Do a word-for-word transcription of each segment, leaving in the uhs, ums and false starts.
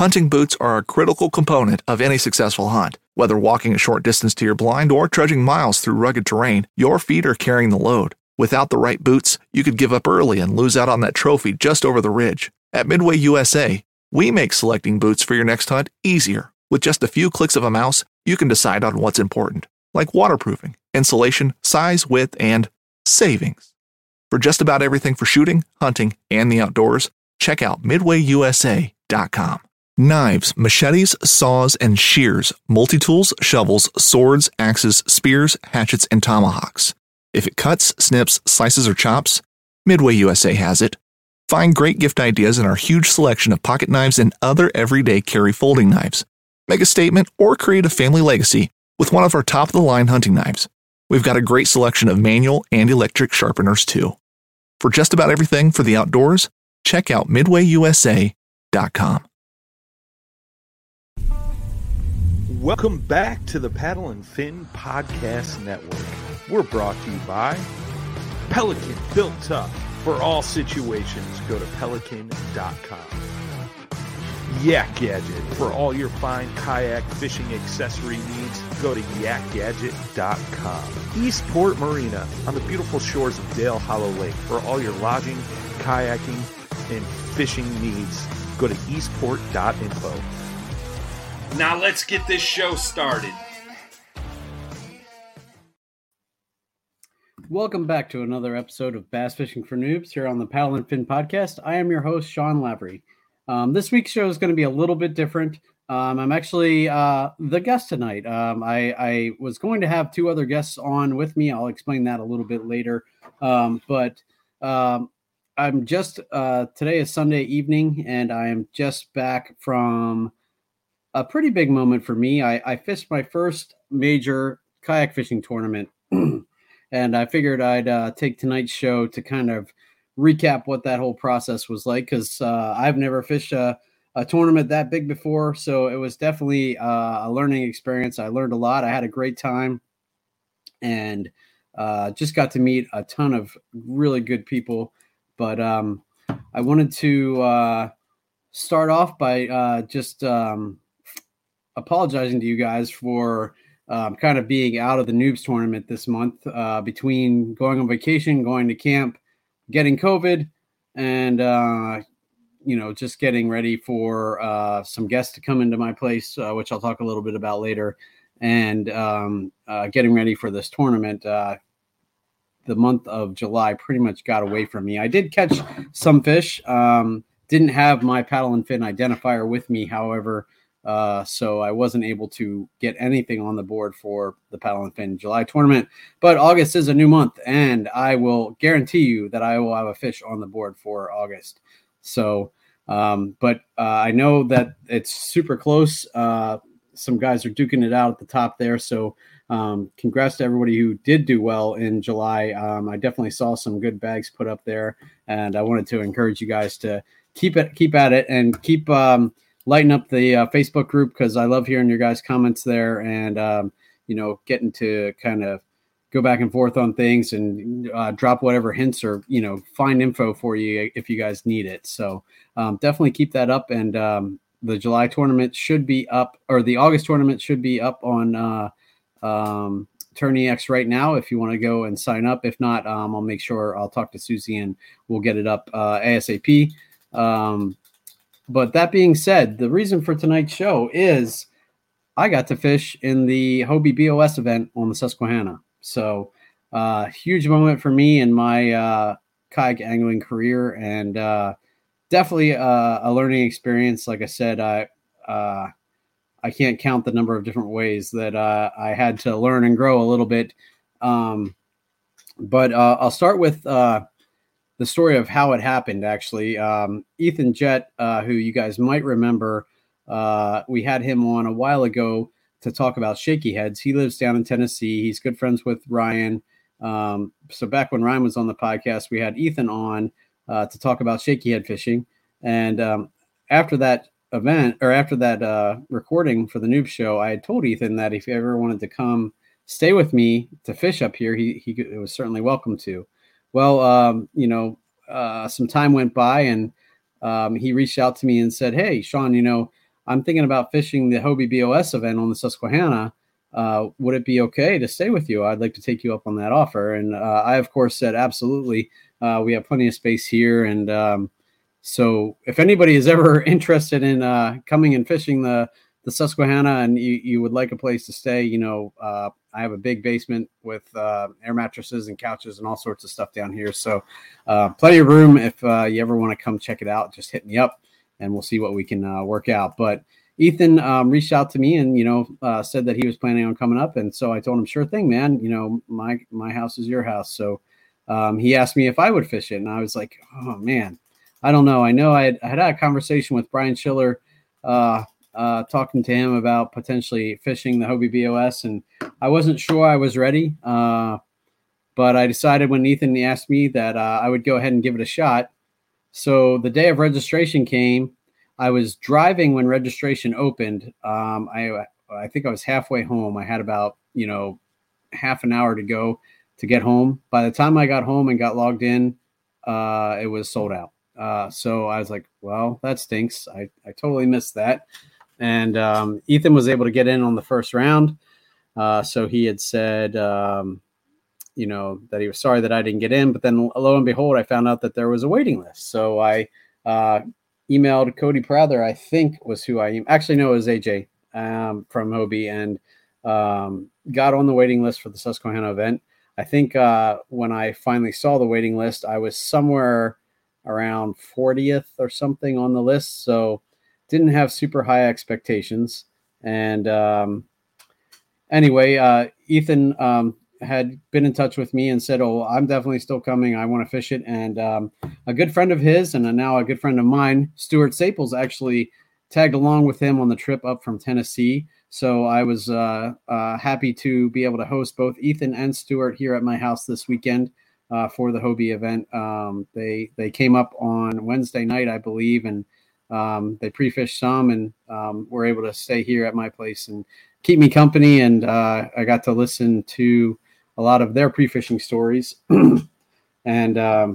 Hunting boots are a critical component of any successful hunt. Whether walking a short distance to your blind or trudging miles through rugged terrain, your feet are carrying the load. Without the right boots, you could give up early and lose out on that trophy just over the ridge. At Midway U S A, we make selecting boots for your next hunt easier. With just a few clicks of a mouse, you can decide on what's important, like waterproofing, insulation, size, width, and savings. For just about everything for shooting, hunting, and the outdoors, check out midway u s a dot com. Knives, machetes, saws, and shears, multi-tools, shovels, swords, axes, spears, hatchets, and tomahawks. If it cuts, snips, slices, or chops, Midway U S A has it. Find great gift ideas in our huge selection of pocket knives and other everyday carry folding knives. Make a statement or create a family legacy with one of our top-of-the-line hunting knives. We've got a great selection of manual and electric sharpeners, too. For just about everything for the outdoors, check out midway u s a dot com. Welcome back to the Paddle and Fin Podcast Network. We're brought to you by Pelican, built tough for all situations. Go to pelican dot com. Yak Gadget, for all your fine kayak fishing accessory needs. Go to yak gadget dot com. Eastport Marina, on the beautiful shores of Dale Hollow Lake. For all your lodging, kayaking, and fishing needs, go to eastport dot info. Now let's get this show started. Welcome back to another episode of Bass Fishing for Noobs here on the Paddle and Fin Podcast. I am your host, Sean Lavery. Um, this week's show is going to be a little bit different. Um, I'm actually uh, the guest tonight. Um, I, I was going to have two other guests on with me. I'll explain that a little bit later. Um, but um, I'm just, uh, today is Sunday evening, and I am just back from a pretty big moment for me. I, I fished my first major kayak fishing tournament, and I figured I'd uh, take tonight's show to kind of recap what that whole process was like, because uh, I've never fished a, a tournament that big before, so it was definitely uh, a learning experience. I learned a lot. I had a great time, and uh, just got to meet a ton of really good people. But um, I wanted to uh, start off by uh, just um, apologizing to you guys for um, kind of being out of the Noobs tournament this month, uh, between going on vacation, going to camp, getting COVID, and, uh, you know, just getting ready for uh, some guests to come into my place, uh, which I'll talk a little bit about later, and um, uh, getting ready for this tournament. Uh, the month of July pretty much got away from me. I did catch some fish, um, didn't have my paddle and fin identifier with me, however, Uh, so I wasn't able to get anything on the board for the Paddle and Fin July tournament. But August is a new month, and I will guarantee you that I will have a fish on the board for August. So, um, but uh, I know that it's super close. Uh, some guys are duking it out at the top there. So um, congrats to everybody who did do well in July. Um, I definitely saw some good bags put up there, and I wanted to encourage you guys to keep it, keep at it, and keep um, lighten up the uh, Facebook group, because I love hearing your guys' comments there, and um, you know, getting to kind of go back and forth on things, and uh, drop whatever hints or, you know, find info for you if you guys need it. So um, definitely keep that up. And um, the July tournament should be up, or the August tournament should be up on uh, um, TourneyX right now if you want to go and sign up. If not, um, I'll make sure I'll talk to Susie and we'll get it up uh, ASAP. Um, But that being said, the reason for tonight's show is I got to fish in the Hobie B O S event on the Susquehanna. So uh, huge moment for me in my uh, kayak angling career, and uh, definitely uh, a learning experience. Like I said, I, uh, I can't count the number of different ways that uh, I had to learn and grow a little bit. Um, but uh, I'll start with uh, the story of how it happened, actually. Um, Ethan Jett, uh, who you guys might remember, uh, we had him on a while ago to talk about shaky heads. He lives down in Tennessee. He's good friends with Ryan. Um, so back when Ryan was on the podcast, we had Ethan on uh, to talk about shaky head fishing. And um, after that event, or after that uh, recording for the Noob Show, I had told Ethan that if he ever wanted to come stay with me to fish up here, he, he was certainly welcome to. Well, um, you know, uh, some time went by, and um, he reached out to me and said, "Hey, Sean, you know, I'm thinking about fishing the Hobie B O S event on the Susquehanna. Uh, would it be okay to stay with you? I'd like to take you up on that offer. And uh, I, of course, said absolutely. Uh, we have plenty of space here. And um, so if anybody is ever interested in uh, coming and fishing the, the Susquehanna and you, you would like a place to stay, you know, uh, I have a big basement with uh, air mattresses and couches and all sorts of stuff down here. So uh, plenty of room. If uh, you ever want to come check it out, just hit me up and we'll see what we can uh, work out. But Ethan um, reached out to me and, you know, uh, said that he was planning on coming up. And so I told him, sure thing, man, you know, my, my house is your house. So um, he asked me if I would fish it. And I was like, oh man, I don't know. I know I had, I had had a conversation with Brian Schiller, uh, uh, talking to him about potentially fishing the Hobie B O S. And I wasn't sure I was ready. Uh, but I decided when Ethan asked me that uh, I would go ahead and give it a shot. So the day of registration came. I was driving when registration opened. Um, I I think I was halfway home. I had about, you know, half an hour to go to get home. By the time I got home and got logged in, uh, it was sold out. Uh, so I was like, well, that stinks. I, I totally missed that. And um, Ethan was able to get in on the first round. Uh, so he had said, um, you know, that he was sorry that I didn't get in. But then lo and behold, I found out that there was a waiting list. So I uh, emailed Cody Prather, I think was who I actually know is A J um, from Hobie, and um, got on the waiting list for the Susquehanna event. I think uh, when I finally saw the waiting list, I was somewhere around fortieth or something on the list. So didn't have super high expectations. And um, anyway, uh, Ethan um, had been in touch with me and said, oh, I'm definitely still coming. I want to fish it. And um, a good friend of his and now a good friend of mine, Stuart Staples, actually tagged along with him on the trip up from Tennessee. So I was uh, uh, happy to be able to host both Ethan and Stuart here at my house this weekend uh, for the Hobie event. Um, they they came up on Wednesday night, I believe, and um, they pre-fished some and um, were able to stay here at my place and keep me company. And uh, I got to listen to a lot of their pre-fishing stories. and um,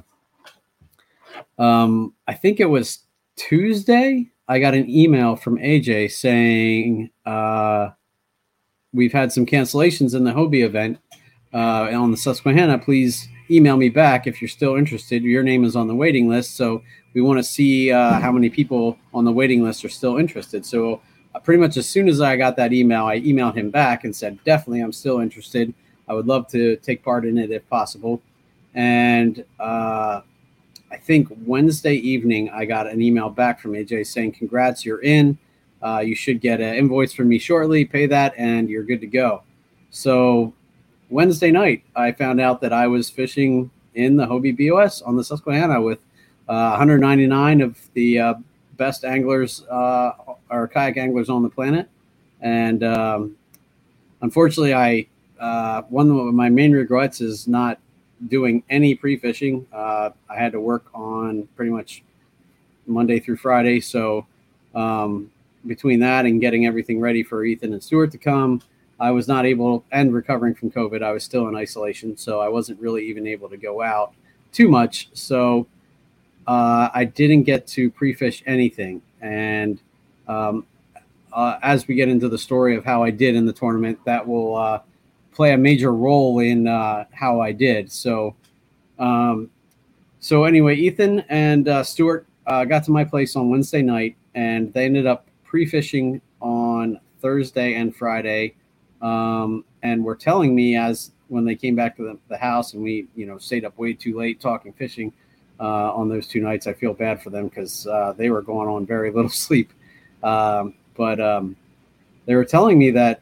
um, I think it was Tuesday, I got an email from A J saying uh, we've had some cancellations in the Hobie event uh, on the Susquehanna. Please email me back if you're still interested. Your name is on the waiting list, so we want to see uh, how many people on the waiting list are still interested. So uh, pretty much as soon as I got that email, I emailed him back and said, definitely, I'm still interested. I would love to take part in it if possible. And uh, I think Wednesday evening, I got an email back from A J saying, congrats, you're in. Uh, you should get an invoice from me shortly, pay that, and you're good to go. So Wednesday night, I found out that I was fishing in the Hobie B O S on the Susquehanna with uh, one hundred ninety-nine of the uh, best anglers uh, or kayak anglers on the planet. And um, unfortunately, I uh, one of my main regrets is not doing any pre-fishing. Uh, I had to work on pretty much Monday through Friday. So um, between that and getting everything ready for Ethan and Stuart to come, I was not able, and recovering from COVID, I was still in isolation. So I wasn't really even able to go out too much. So uh, I didn't get to pre-fish anything. And um, uh, as we get into the story of how I did in the tournament, that will uh, play a major role in uh, how I did. So, um, so anyway, Ethan and uh, Stuart uh, got to my place on Wednesday night, and they ended up pre-fishing on Thursday and Friday, um, and were telling me as when they came back to the, the house, and we, you know, stayed up way too late talking fishing uh, on those two nights. I feel bad for them because uh, they were going on very little sleep, um, but um, they were telling me that.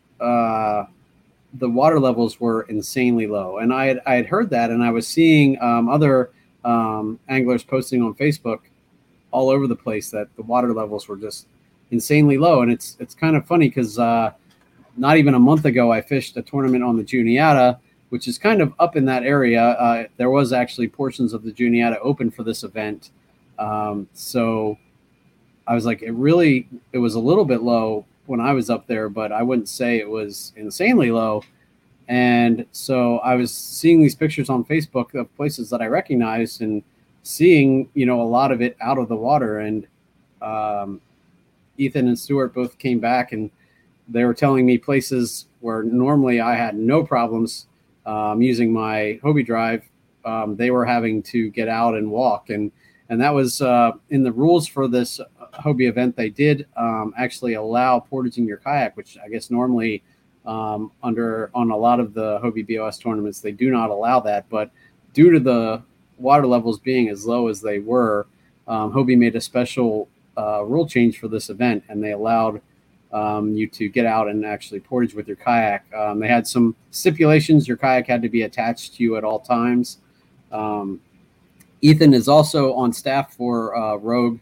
Uh, the water levels were insanely low. And I had, I had heard that, and I was seeing um, other um, anglers posting on Facebook all over the place that the water levels were just insanely low. And it's, it's kind of funny because uh, not even a month ago, I fished a tournament on the Juniata, which is kind of up in that area. Uh, there was actually portions of the Juniata open for this event. Um, so I was like, it really, it was a little bit low when I was up there, but I wouldn't say it was insanely low. And so I was seeing these pictures on Facebook of places that I recognized and seeing, you know, a lot of it out of the water. And um, Ethan and Stuart both came back, and they were telling me places where normally I had no problems um, using my Hobie Drive. Um, they were having to get out and walk, and and that was uh, in the rules for this Hobie event. They did um, actually allow portaging your kayak, which I guess normally um, under on a lot of the Hobie B O S tournaments they do not allow that. But due to the water levels being as low as they were, um, Hobie made a special uh, rule change for this event, and they allowed um, you to get out and actually portage with your kayak. Um, they had some stipulations. Your kayak had to be attached to you at all times. Um, Ethan is also on staff for uh, Rogue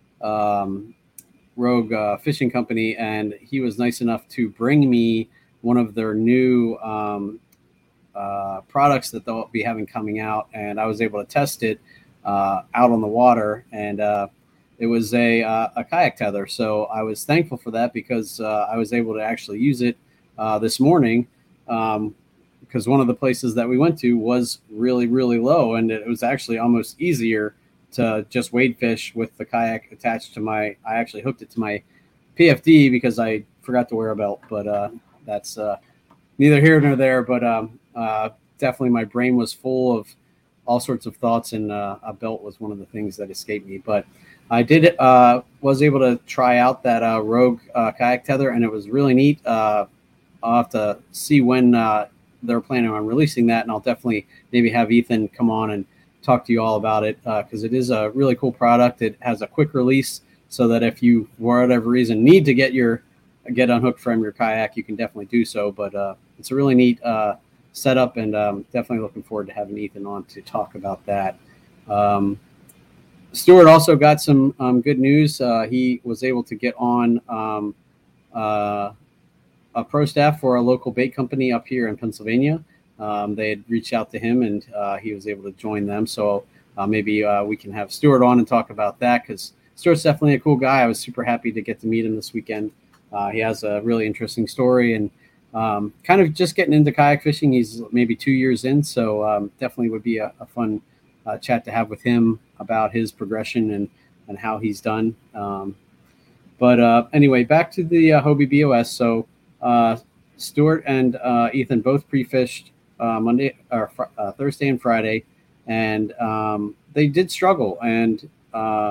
um, Rogue uh, Fishing Company, and he was nice enough to bring me one of their new um, uh, products that they'll be having coming out, and I was able to test it uh, out on the water, and uh, it was a, uh, a kayak tether. So I was thankful for that because uh, I was able to actually use it uh, this morning um, because one of the places that we went to was really, really low, and it was actually almost easier to just wade fish with the kayak attached to my, I actually hooked it to my P F D because I forgot to wear a belt, but uh, that's uh, neither here nor there. But um, uh, definitely my brain was full of all sorts of thoughts, and uh, a belt was one of the things that escaped me. But I did uh, was able to try out that uh, Rogue uh, kayak tether, and it was really neat. Uh, I'll have to see when uh, they're planning on releasing that, and I'll definitely maybe have Ethan come on and talk to you all about it because uh, it is a really cool product. It has a quick release, so that if you, for whatever reason, need to get your get unhooked from your kayak, you can definitely do so. But uh, it's a really neat uh, setup, and um, definitely looking forward to having Ethan on to talk about that. Um, Stuart also got some um, good news. Uh, he was able to get on um, uh, a pro staff for a local bait company up here in Pennsylvania. Um, they had reached out to him, and uh, he was able to join them. So uh, maybe uh, we can have Stuart on and talk about that, because Stuart's definitely a cool guy. I was super happy to get to meet him this weekend. Uh, he has a really interesting story, and um, kind of just getting into kayak fishing. He's maybe two years in, so um, definitely would be a, a fun uh, chat to have with him about his progression and, and how he's done. Um, but uh, anyway, back to the uh, Hobie B O S. So uh, Stuart and uh, Ethan both pre-fished uh, Monday or fr- uh, Thursday and Friday, and um, they did struggle. And uh,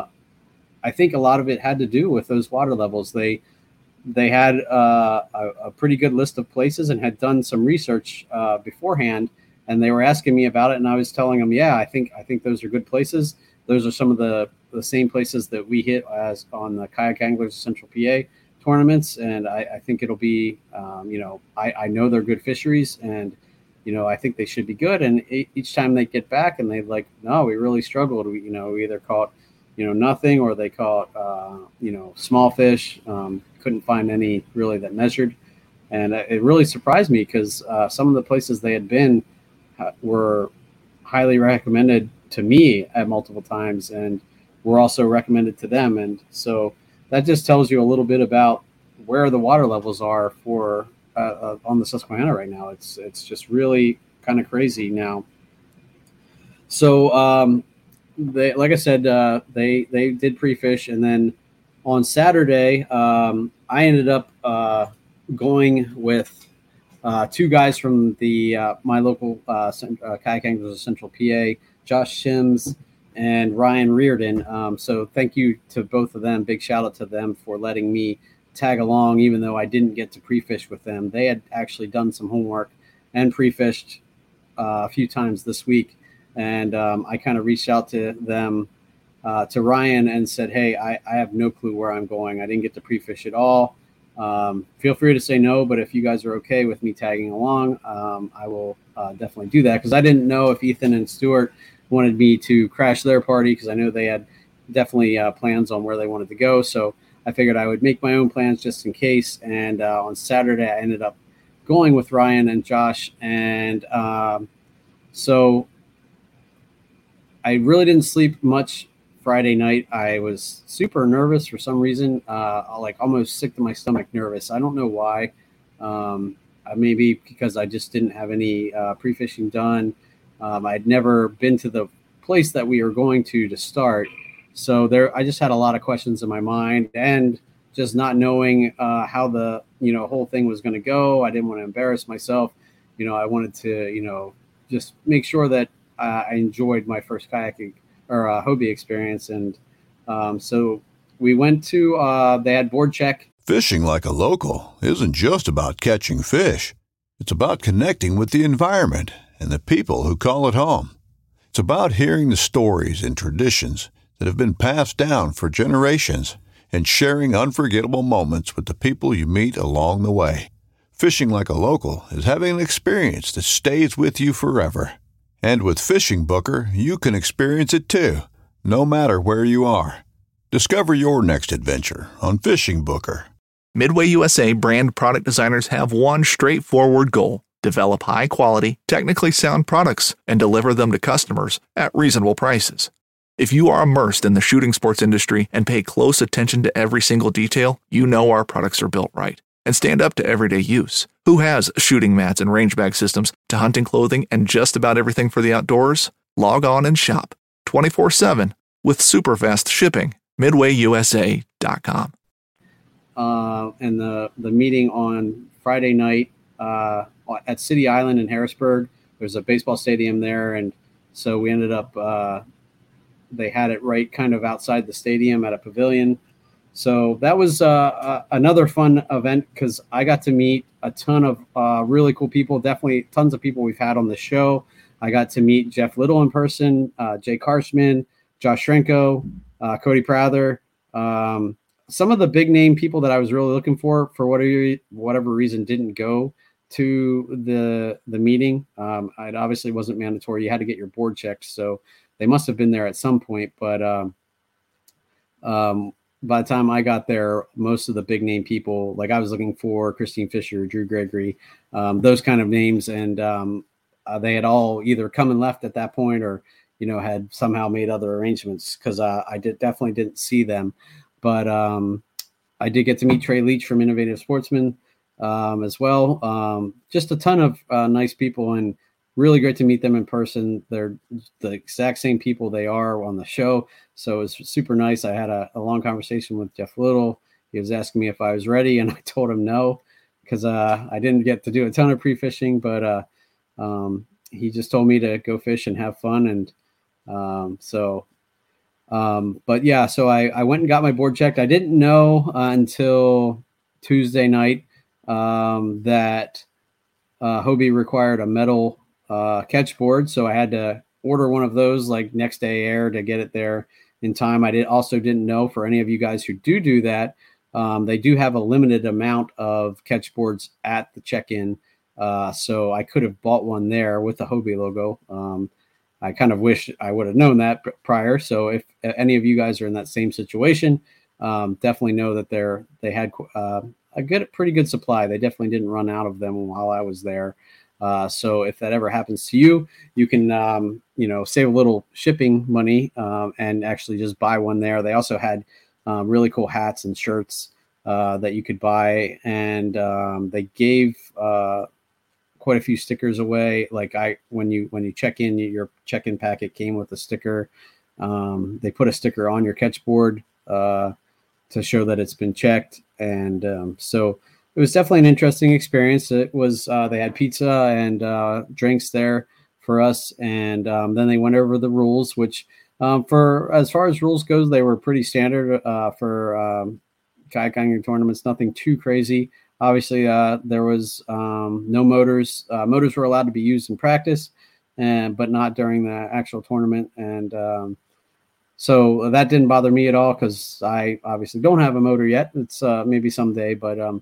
I think a lot of it had to do with those water levels. They they had uh, a, a pretty good list of places and had done some research uh, beforehand, and they were asking me about it, and I was telling them, yeah, I think I think those are good places. Those are some of the, the same places that we hit as on the Kayak Anglers Central P A tournaments, and I, I think it'll be, um, you know, I, I know they're good fisheries, and, you know, I think they should be good. And each time they get back and they like, no, we really struggled. We, you know, we either caught, you know, nothing, or they caught, uh, you know, small fish. Um, couldn't find any really that measured. And it really surprised me because uh, some of the places they had been were highly recommended to me at multiple times, and were also recommended to them. And so that just tells you a little bit about where the water levels are for uh, uh, on the Susquehanna right now. It's it's just really kind of crazy now. So um, they, like I said, uh, they they did pre-fish, and then on Saturday um, I ended up uh, going with uh, two guys from the uh, my local uh, uh, Kayak Anglers of Central P A, Josh Shims and Ryan Reardon. Um, so thank you to both of them. Big shout out to them for letting me tag along, even though I didn't get to pre-fish with them. They had actually done some homework and pre-fished uh, a few times this week. And um, I kind of reached out to them, uh, to Ryan, and said, hey, I, I have no clue where I'm going. I didn't get to pre-fish at all. Um, feel free to say no, but if you guys are okay with me tagging along, um, I will uh, definitely do that, because I didn't know if Ethan and Stuart wanted me to crash their party, because I know they had definitely uh, plans on where they wanted to go. So I figured I would make my own plans just in case. And uh, on Saturday, I ended up going with Ryan and Josh. And um, so I really didn't sleep much Friday night. I was super nervous for some reason, uh, like almost sick to my stomach nervous. I don't know why. Um, maybe because I just didn't have any uh, pre-fishing done. Um, I'd never been to the place that we were going to to start. So there, I just had a lot of questions in my mind, and just not knowing uh, how the, you know, whole thing was going to go. I didn't want to embarrass myself. You know, I wanted to, you know, just make sure that uh, I enjoyed my first kayaking or uh, Hobie experience. And um, so we went to, uh, they had board check. Fishing like a local isn't just about catching fish. It's about connecting with the environment and the people who call it home. It's about hearing the stories and traditions that have been passed down for generations and sharing unforgettable moments with the people you meet along the way. Fishing like a local is having an experience that stays with you forever. And with Fishing Booker, you can experience it too, no matter where you are. Discover your next adventure on Fishing Booker. Midway U S A brand product designers have one straightforward goal: develop high-quality, technically sound products and deliver them to customers at reasonable prices. If you are immersed in the shooting sports industry and pay close attention to every single detail, you know our products are built right and stand up to everyday use. Who has shooting mats and range bag systems to hunting clothing and just about everything for the outdoors? Log on and shop twenty-four seven with super fast shipping. midway u s a dot com. Uh, and the, the meeting on Friday night uh, at City Island in Harrisburg, there's a baseball stadium there. And so we ended up, uh, they had it right kind of outside the stadium at a pavilion. So that was uh, uh, another fun event because I got to meet a ton of uh, really cool people, definitely tons of people we've had on the show. I got to meet Jeff Little in person, uh, Jay Karshman, Josh Shrenko, uh, Cody Prather, um, some of the big name people that I was really looking for, for whatever, whatever reason, didn't go to the the meeting. Um, it obviously wasn't mandatory. You had to get your board checked. So they must have been there at some point. But um, um, by the time I got there, most of the big name people, like I was looking for Christine Fisher, Drew Gregory, um, those kind of names. And um, uh, they had all either come and left at that point or, you know, had somehow made other arrangements because uh, I did definitely didn't see them. But um, I did get to meet Trey Leach from Innovative Sportsman um, as well. Um, just a ton of uh, nice people and really great to meet them in person. They're the exact same people they are on the show. So it was super nice. I had a, a long conversation with Jeff Little. He was asking me if I was ready, and I told him no because uh, I didn't get to do a ton of pre-fishing, but uh, um, he just told me to go fish and have fun. And um, so Um, but yeah, so I, I went and got my board checked. I didn't know uh, until Tuesday night um, that uh, Hobie required a metal uh, catch board. So I had to order one of those like next day air to get it there in time. I did also didn't know for any of you guys who do do that. Um, they do have a limited amount of catch boards at the check-in. Uh, so I could have bought one there with the Hobie logo. Um, I kind of wish I would have known that prior. So if any of you guys are in that same situation, um, definitely know that they're, they had uh, a good, pretty good supply. They definitely didn't run out of them while I was there. Uh, so if that ever happens to you, you can, um, you know, save a little shipping money um, and actually just buy one there. They also had um, really cool hats and shirts uh, that you could buy. And um, they gave uh, quite a few stickers away. Like I, when you, when you check in, your check-in packet came with a sticker. Um, they put a sticker on your catch board uh, to show that it's been checked. And um, so it was definitely an interesting experience. It was, uh, they had pizza and uh, drinks there for us. And um, then they went over the rules, which um, for, as far as rules goes, they were pretty standard uh, for um, kayaking tournaments, nothing too crazy. Obviously, uh, there was um, no motors. Uh, motors were allowed to be used in practice, and but not during the actual tournament. And um, so that didn't bother me at all because I obviously don't have a motor yet. It's uh, maybe someday, but um,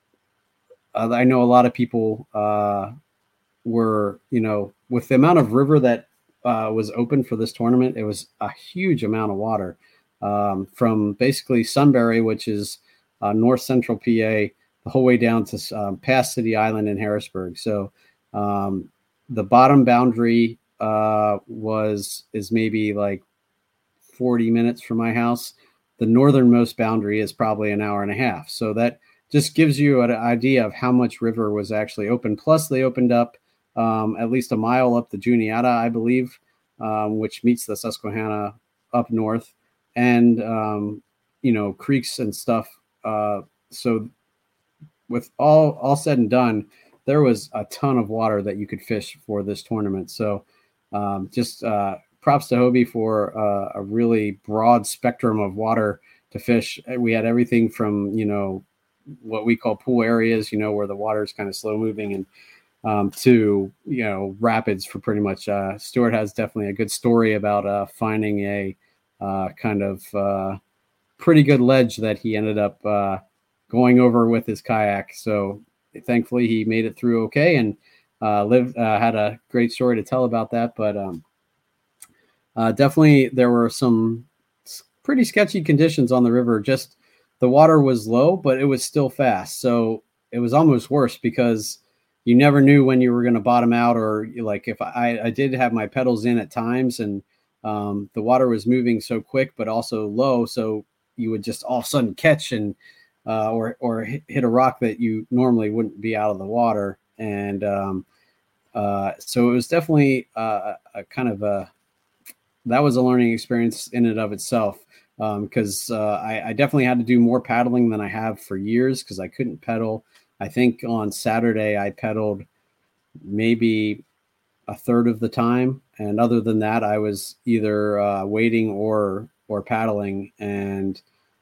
I know a lot of people uh, were, you know, with the amount of river that uh, was open for this tournament, it was a huge amount of water um, from basically Sunbury, which is uh, north central P A, the whole way down to um, past City Island in Harrisburg. So um, the bottom boundary uh, was is maybe like forty minutes from my house. The northernmost boundary is probably an hour and a half. So that just gives you an idea of how much river was actually open. Plus, they opened up um, at least a mile up the Juniata, I believe, um, which meets the Susquehanna up north, and um, you know, creeks and stuff uh, so with all, all said and done, there was a ton of water that you could fish for this tournament. So um, just uh, props to Hobie for uh, a really broad spectrum of water to fish. We had everything from, you know, what we call pool areas, you know, where the water is kind of slow moving, and um, to, you know, rapids for pretty much. Uh, Stuart has definitely a good story about uh, finding a uh, kind of uh, pretty good ledge that he ended up uh, going over with his kayak. So thankfully he made it through okay, and uh, lived, uh, had a great story to tell about that. But um, uh, definitely there were some pretty sketchy conditions on the river. Just the water was low, but it was still fast. So it was almost worse because you never knew when you were going to bottom out, or like if I, I did have my pedals in at times, and um, the water was moving so quick, but also low. So you would just all of a sudden catch and, uh, or, or hit a rock that you normally wouldn't be out of the water. And um, uh, so it was definitely uh, a kind of a, that was a learning experience in and of itself. Because um, uh, I, I definitely had to do more paddling than I have for years, because I couldn't pedal. I think on Saturday I pedaled maybe a third of the time, and other than that, I was either uh, waiting or or paddling. And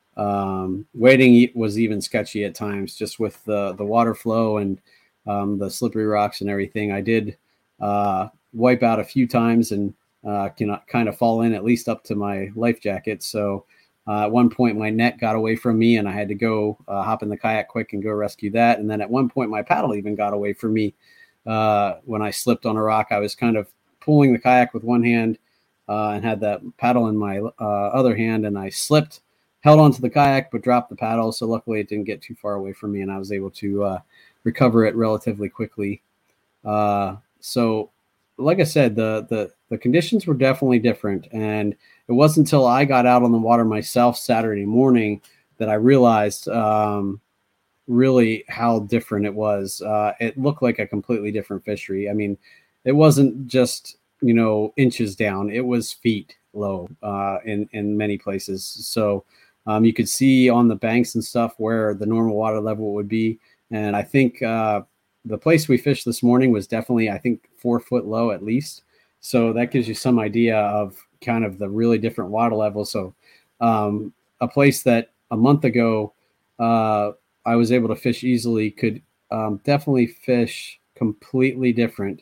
um, waiting was even sketchy at times, just with the the water flow and um, the slippery rocks and everything. I did uh, wipe out a few times and Uh, can kind of fall in at least up to my life jacket. So uh, at one point my net got away from me, and I had to go uh, hop in the kayak quick and go rescue that. And then at one point my paddle even got away from me uh, when I slipped on a rock. I was kind of pulling the kayak with one hand uh, and had that paddle in my uh, other hand, and I slipped, held onto the kayak, but dropped the paddle. So luckily it didn't get too far away from me, and I was able to uh, recover it relatively quickly. Uh, so like I said, the, the, the conditions were definitely different. And it wasn't until I got out on the water myself Saturday morning that I realized um, really how different it was. Uh, it looked like a completely different fishery. I mean, it wasn't just, you know, inches down, it was feet low uh, in, in many places. So um, you could see on the banks and stuff where the normal water level would be. And I think, uh, the place we fished this morning was definitely, I think, four foot low at least. So that gives you some idea of kind of the really different water level. So um, a place that a month ago uh, I was able to fish easily could um, definitely fish completely different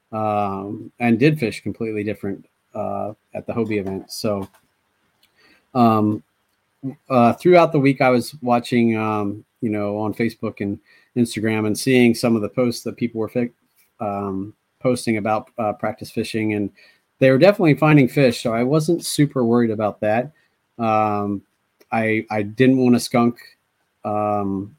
um, and did fish completely different uh, at the Hobie event. So um, uh, throughout the week, I was watching, um, you know, on Facebook and Instagram and seeing some of the posts that people were fi- um, posting about uh, practice fishing, and they were definitely finding fish. So I wasn't super worried about that. Um, I, I didn't want to skunk. Um,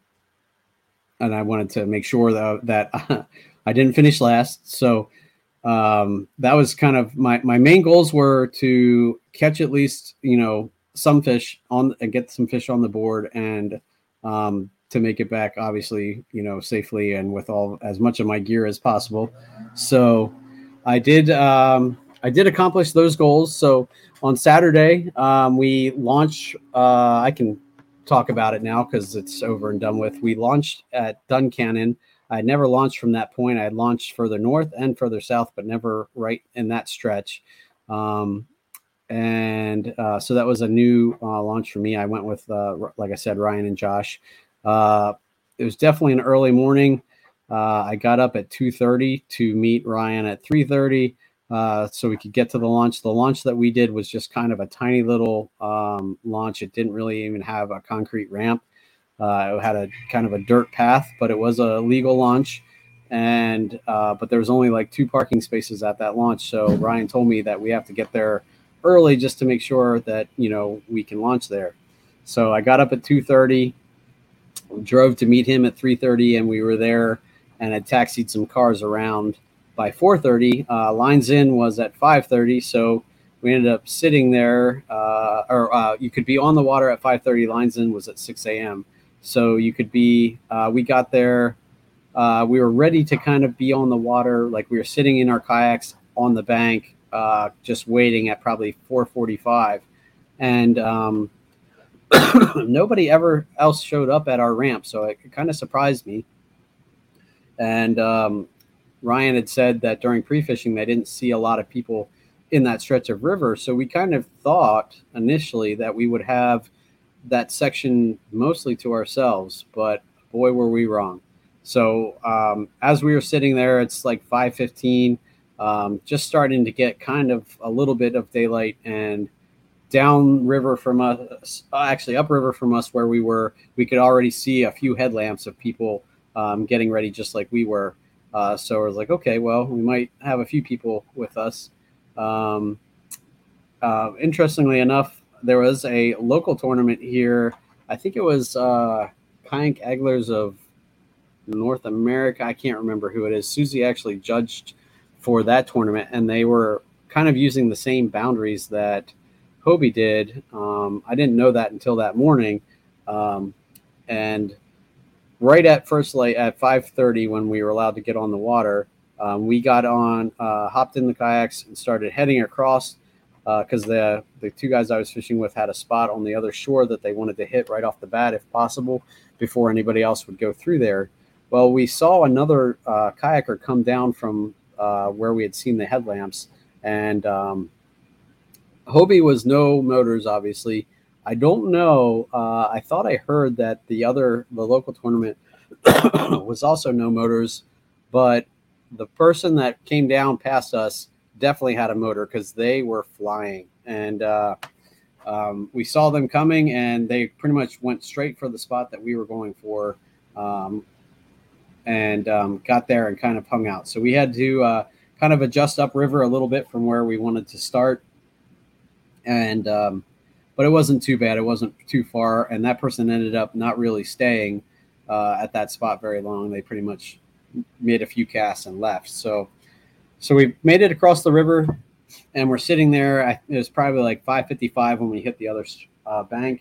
and I wanted to make sure that, that I didn't finish last. So um, that was kind of my, my main goals were to catch at least, you know, some fish on and get some fish on the board, and um, to make it back, obviously, you know, safely and with all as much of my gear as possible. So I did, um, I did accomplish those goals. So on Saturday, um, we launched, uh, I can talk about it now because it's over and done with. We launched at Duncannon. I had never launched from that point. I had launched further north and further south, but never right in that stretch. Um, and uh, so that was a new uh, launch for me. I went with, uh, like I said, Ryan and Josh. Uh, it was definitely an early morning. Uh, I got up at two thirty to meet Ryan at three thirty uh, so we could get to the launch. The launch that we did was just kind of a tiny little um, launch. It didn't really even have a concrete ramp. Uh, it had a kind of a dirt path, but it was a legal launch. And uh, but there was only like two parking spaces at that launch. So Ryan told me that we have to get there early just to make sure that, you know, we can launch there. So I got up at two thirty, drove to meet him at three thirty, and we were there and had taxied some cars around by four thirty. Uh, Lines In was at five thirty, so we ended up sitting there, uh, or uh, you could be on the water at five thirty. Lines In was at six a.m. So you could be, uh, we got there, uh, we were ready to kind of be on the water, like we were sitting in our kayaks on the bank, uh, just waiting at probably four forty-five. And um, nobody ever else showed up at our ramp, so it kind of surprised me. And um, Ryan had said that during pre-fishing they didn't see a lot of people in that stretch of river, so we kind of thought initially that we would have that section mostly to ourselves, but boy were we wrong. So um, as we were sitting there, it's like five fifteen, um, just starting to get kind of a little bit of daylight, and down river from us, actually upriver from us where we were, we could already see a few headlamps of people um, getting ready just like we were. Uh, so I was like, okay, well, we might have a few people with us. Um, uh, interestingly enough, there was a local tournament here. I think it was uh, Kayak Anglers of North America. I can't remember who it is. Susie actually judged for that tournament, and they were kind of using the same boundaries that Hobie did. Um, I didn't know that until that morning. Um, and right at first light at five thirty, when we were allowed to get on the water, um, we got on, uh, hopped in the kayaks and started heading across because uh, the, the two guys I was fishing with had a spot on the other shore that they wanted to hit right off the bat, if possible, before anybody else would go through there. Well, we saw another uh, kayaker come down from uh, where we had seen the headlamps, and um, Hobie was no motors, obviously. I don't know. Uh, I thought I heard that the other, the local tournament was also no motors, but the person that came down past us definitely had a motor because they were flying. And uh, um, we saw them coming, and they pretty much went straight for the spot that we were going for, um, and um, got there and kind of hung out. So we had to uh, kind of adjust upriver a little bit from where we wanted to start. And, um, but it wasn't too bad. It wasn't too far. And that person ended up not really staying uh, at that spot very long. They pretty much made a few casts and left. So, so we made it across the river, and we're sitting there. I, it was probably like five fifty-five when we hit the other uh, bank.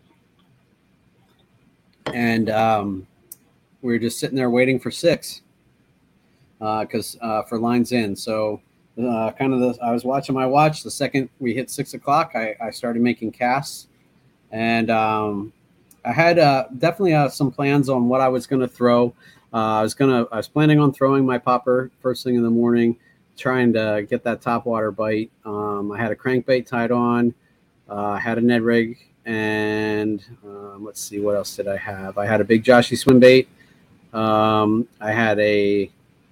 And um, we were just sitting there waiting for six because uh, uh, for lines in. So, Uh, kind of the, I was watching my watch. The second we hit six o'clock, I, I started making casts, and um, I had uh, definitely uh, some plans on what I was going to throw. Uh, I was gonna, I was planning on throwing my popper first thing in the morning, trying to get that topwater bite. Um, I had a crankbait tied on. Uh, I had a Ned rig, and um, let's see, what else did I have? I had a big Joshy swim bait. Um, I had a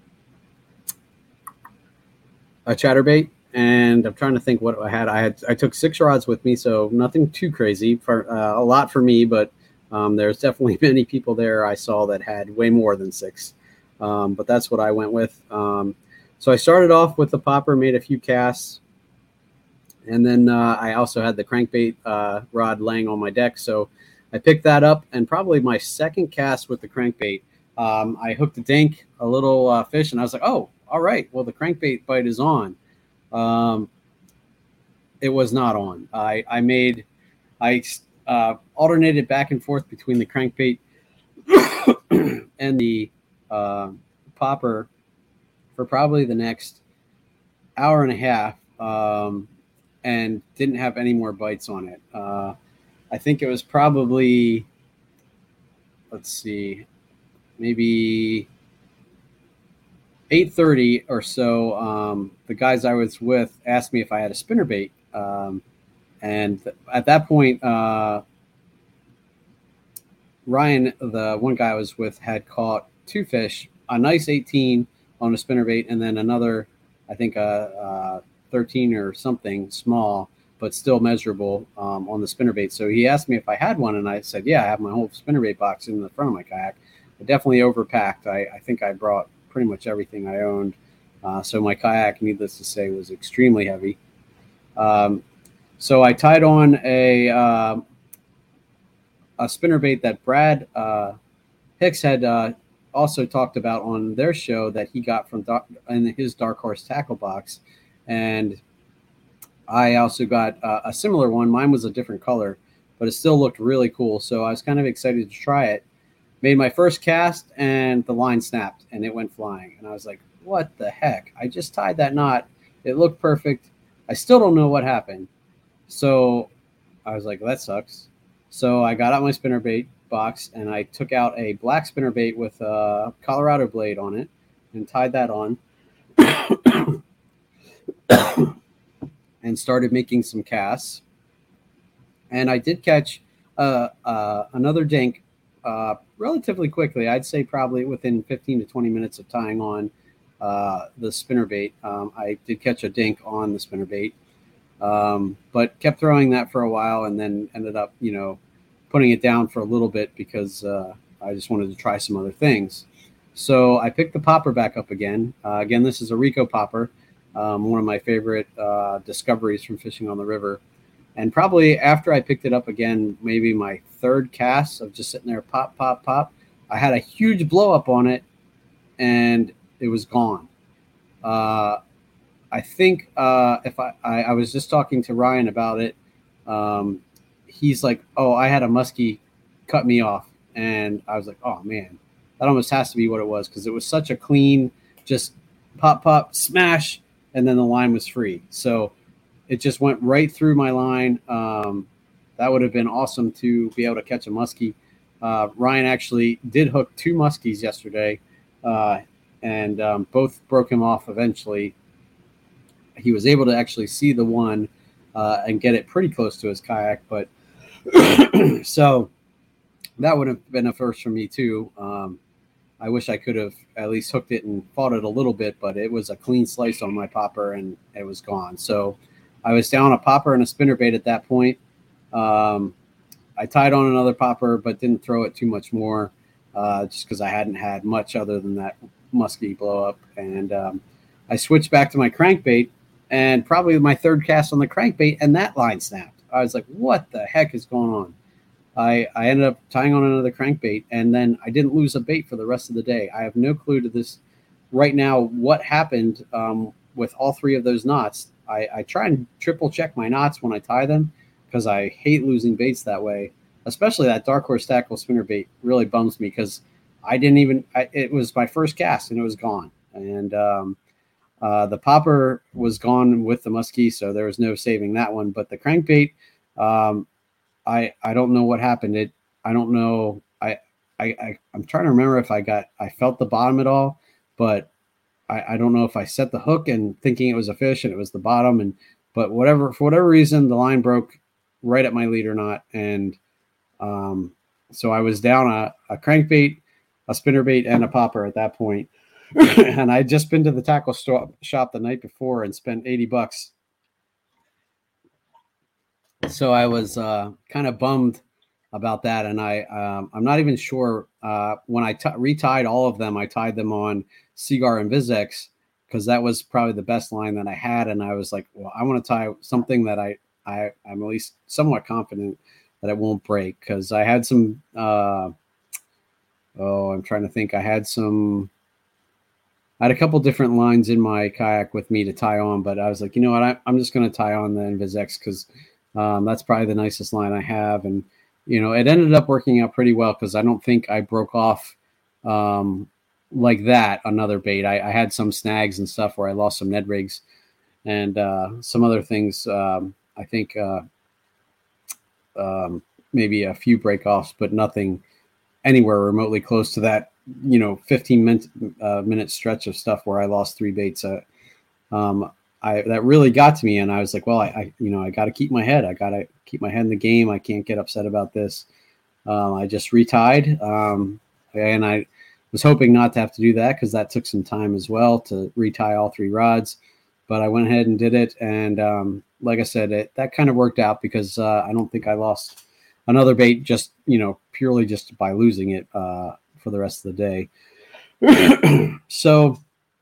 a chatterbait, and I'm trying to think what I had. I had I took six rods with me, so nothing too crazy. For uh, a lot for me, but um, there's definitely many people there I saw that had way more than six. Um, but that's what I went with. Um, so I started off with the popper, made a few casts, and then uh, I also had the crankbait uh, rod laying on my deck. So I picked that up, and probably my second cast with the crankbait, um, I hooked a dink, a little uh, fish, and I was like, oh, all right, well, the crankbait bite is on. Um, it was not on. I, I made, I uh, alternated back and forth between the crankbait and the uh, popper for probably the next hour and a half, um, and didn't have any more bites on it. Uh, I think it was probably, let's see, maybe eight thirty or so. Um, the guys I was with asked me if I had a spinnerbait. Um, and at that point, uh, Ryan, the one guy I was with, had caught two fish, a nice eighteen on a spinnerbait, and then another, I think, a, a thirteen or something small, but still measurable um, on the spinnerbait. So he asked me if I had one, and I said, yeah, I have my whole spinnerbait box in the front of my kayak. I definitely overpacked. I, I think I brought pretty much everything I owned. Uh, so my kayak, needless to say, was extremely heavy. Um, so I tied on a uh, a spinnerbait that Brad uh, Hicks had uh, also talked about on their show that he got from Dar- in his Dark Horse tackle box. And I also got uh, a similar one. Mine was a different color, but it still looked really cool. So I was kind of excited to try it. Made my first cast, and the line snapped, and it went flying. And I was like, what the heck? I just tied that knot. It looked perfect. I still don't know what happened. So I was like, well, that sucks. So I got out my spinnerbait box and I took out a black spinnerbait with a Colorado blade on it and tied that on and started making some casts. And I did catch uh, uh, another dink uh, relatively quickly. I'd say probably within fifteen to twenty minutes of tying on uh, the spinnerbait. Um, I did catch a dink on the spinnerbait, um, but kept throwing that for a while and then ended up, you know, putting it down for a little bit because uh, I just wanted to try some other things. So I picked the popper back up again. Uh, again, this is a Rico popper, um, one of my favorite uh, discoveries from fishing on the river. And probably after I picked it up again, maybe my third cast of just sitting there, pop, pop, pop, I had a huge blow up on it and it was gone. Uh, I think uh, if I, I, I was just talking to Ryan about it, um, he's like, oh, I had a muskie cut me off. And I was like, oh, man, that almost has to be what it was because it was such a clean, just pop, pop, smash, and then the line was free. So it just went right through my line. Um, that would have been awesome to be able to catch a muskie. Uh, Ryan actually did hook two muskies yesterday, uh, and um, both broke him off eventually. He was able to actually see the one uh, and get it pretty close to his kayak, but so that would have been a first for me too. Um, I wish I could have at least hooked it and fought it a little bit, but it was a clean slice on my popper and it was gone. So I was down a popper and a spinnerbait at that point. Um, I tied on another popper, but didn't throw it too much more uh, just because I hadn't had much other than that muskie blow up. And um, I switched back to my crankbait and probably my third cast on the crankbait, and that line snapped. I was like, what the heck is going on? I, I ended up tying on another crankbait, and then I didn't lose a bait for the rest of the day. I have no clue to this right now what happened um, with all three of those knots. I, I try and triple check my knots when I tie them because I hate losing baits that way, especially that Dark Horse Tackle spinnerbait really bums me because I didn't even I, – it was my first cast and it was gone. And um, uh, the popper was gone with the muskie, so there was no saving that one. But the crankbait um, – I, I don't know what happened. It I don't know. I, I I I'm trying to remember if I got I felt the bottom at all, but I, I don't know if I set the hook and thinking it was a fish and it was the bottom. And but whatever for whatever reason the line broke right at my leader knot, and um so I was down a, a crankbait, a spinnerbait, and a popper at that point. And I'd just been to the tackle store, shop the night before and spent eighty bucks. So I was uh, kind of bummed about that, and I um, I'm not even sure uh, when I t- retied all of them. I tied them on Seaguar and Vizex because that was probably the best line that I had, and I was like, well, I want to tie something that I I I'm at least somewhat confident that it won't break because I had some. Uh, oh, I'm trying to think. I had some. I had a couple different lines in my kayak with me to tie on, but I was like, you know what, I, I'm just going to tie on the Invizex because. Um, that's probably the nicest line I have. And, you know, it ended up working out pretty well because I don't think I broke off um, like that another bait. I, I had some snags and stuff where I lost some Ned rigs and uh, some other things. Um, I think uh, um, maybe a few break-offs, but nothing anywhere remotely close to that, you know, fifteen minute, uh, minute stretch of stuff where I lost three baits. Uh, um, I, that really got to me, and I was like, well, I, I you know, I got to keep my head. I got to keep my head in the game. I can't get upset about this. Um, I just retied, um, and I was hoping not to have to do that because that took some time as well to retie all three rods. But I went ahead and did it, and um, like I said, it, that kind of worked out because uh, I don't think I lost another bait just, you know, purely just by losing it uh, for the rest of the day. So,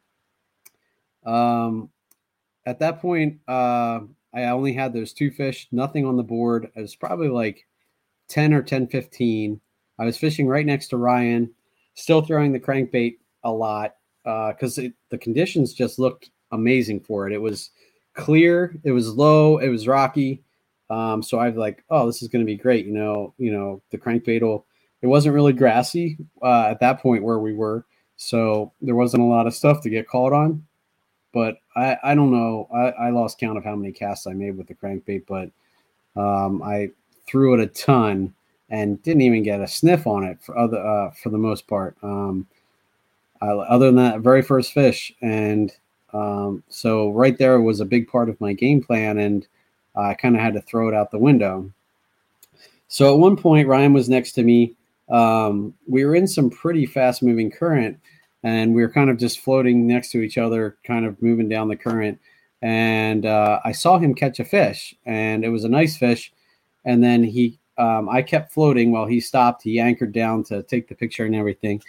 um. At that point, uh, I only had those two fish, nothing on the board. It was probably like ten or ten fifteen. I was fishing right next to Ryan, still throwing the crankbait a lot because uh, the conditions just looked amazing for it. It was clear, it was low, it was rocky. Um, so I was like, oh, this is going to be great. You know, you know, the crankbait will, it wasn't really grassy uh, at that point where we were. So there wasn't a lot of stuff to get caught on. But I, I don't know. I, I lost count of how many casts I made with the crankbait, but um, I threw it a ton. and didn't even get a sniff on it for other uh, for the most part. Um, uh, other than that very first fish, and um, so right there was a big part of my game plan, and I kind of had to throw it out the window. So at one point, Ryan was next to me. Um, we were in some pretty fast moving current, and we were kind of just floating next to each other, kind of moving down the current. And uh, I saw him catch a fish, and it was a nice fish. And then he, um, I kept floating while he stopped. He anchored down to take the picture and everything.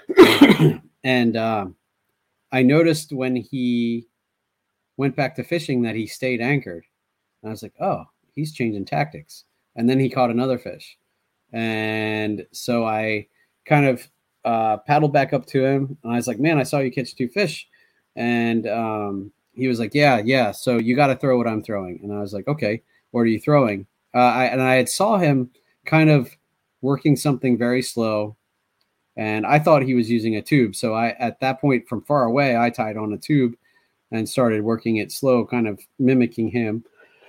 and uh, I noticed when he went back to fishing that he stayed anchored. And I was like, oh, he's changing tactics. And then he caught another fish. And so I kind of uh, paddled back up to him. And I was like, man, I saw you catch two fish. And um, he was like, yeah, yeah. So you got to throw what I'm throwing. And I was like, okay, what are you throwing? Uh, I, and I had saw him kind of working something very slow. And I thought he was using a tube. So I, at that point from far away, I tied on a tube and started working it slow, kind of mimicking him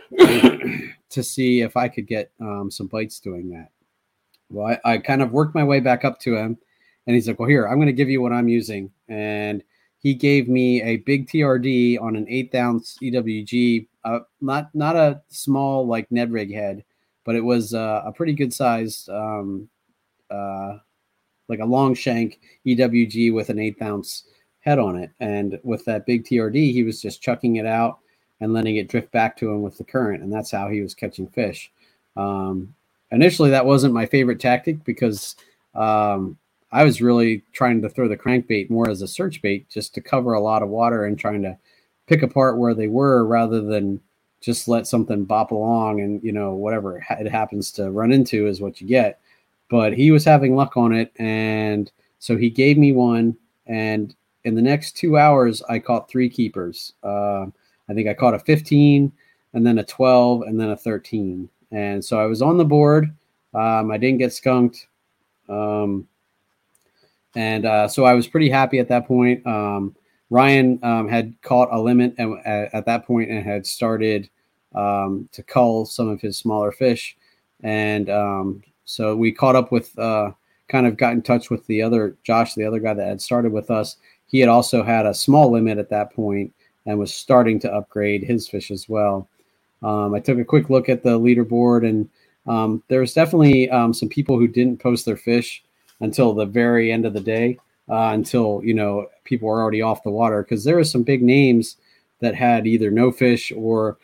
to see if I could get um, some bites doing that. Well, I, I kind of worked my way back up to him, and he's like, well, here, I'm going to give you what I'm using. And he gave me a big T R D on an eighth ounce E W G, uh, not not a small like Ned rig head, but it was uh, a pretty good sized, um, uh, like a long shank E W G with an eighth ounce head on it. And with that big T R D, he was just chucking it out and letting it drift back to him with the current. And that's how he was catching fish. Um, initially, that wasn't my favorite tactic because um, I was really trying to throw the crankbait more as a search bait just to cover a lot of water and trying to pick apart where they were rather than just let something bop along and, you know, whatever it happens to run into is what you get. But he was having luck on it. And so he gave me one. And in the next two hours, I caught three keepers. Uh, I think I caught a fifteen and then a twelve and then a thirteen. And so I was on the board. Um, I didn't get skunked. Um, and uh, so I was pretty happy at that point. Um, Ryan um, had caught a limit at, at that point and had started um, to cull some of his smaller fish. And um, so we caught up with, uh, kind of got in touch with the other, Josh, the other guy that had started with us. He had also had a small limit at that point and was starting to upgrade his fish as well. Um, I took a quick look at the leaderboard, and um, there was definitely um, some people who didn't post their fish until the very end of the day, uh, until, you know, people were already off the water, because there were some big names that had either no fish or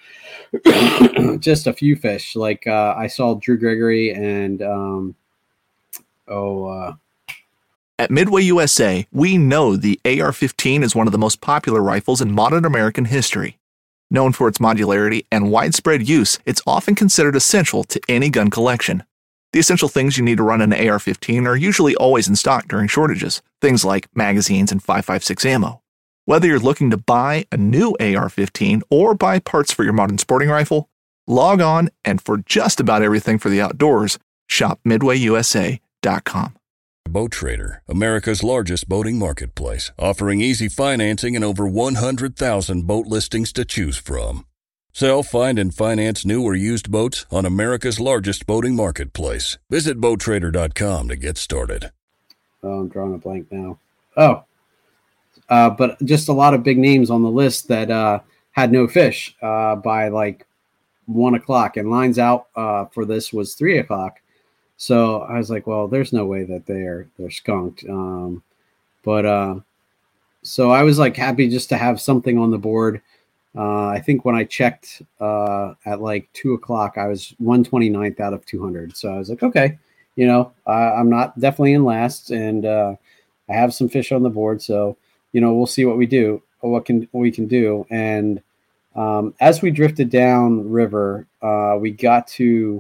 just a few fish. Like uh, I saw Drew Gregory and um, oh. Uh, At Midway U S A, we know the A R fifteen is one of the most popular rifles in modern American history. Known for its modularity and widespread use, it's often considered essential to any gun collection. The essential things you need to run an A R fifteen are usually always in stock during shortages, things like magazines and five five six ammo. Whether you're looking to buy a new A R fifteen or buy parts for your modern sporting rifle, log on and for just about everything for the outdoors, shop midway U S A dot com. Boat Trader, America's largest boating marketplace, offering easy financing and over one hundred thousand boat listings to choose from. Sell, find, and finance new or used boats on America's largest boating marketplace. Visit boat trader dot com to get started. Oh, I'm drawing a blank now. Oh, uh, but just a lot of big names on the list that uh, had no fish uh, by like one o'clock, and lines out uh, for this was three o'clock. So I was like, well, there's no way that they're they're skunked. Um, but uh, so I was like happy just to have something on the board. Uh, I think when I checked uh, at like two o'clock, I was one twenty-ninth out of two hundred. So I was like, okay, you know, uh, I'm not definitely in last, and uh, I have some fish on the board. So, you know, we'll see what we do, or what can what we can do. And um, as we drifted down river, uh, we got to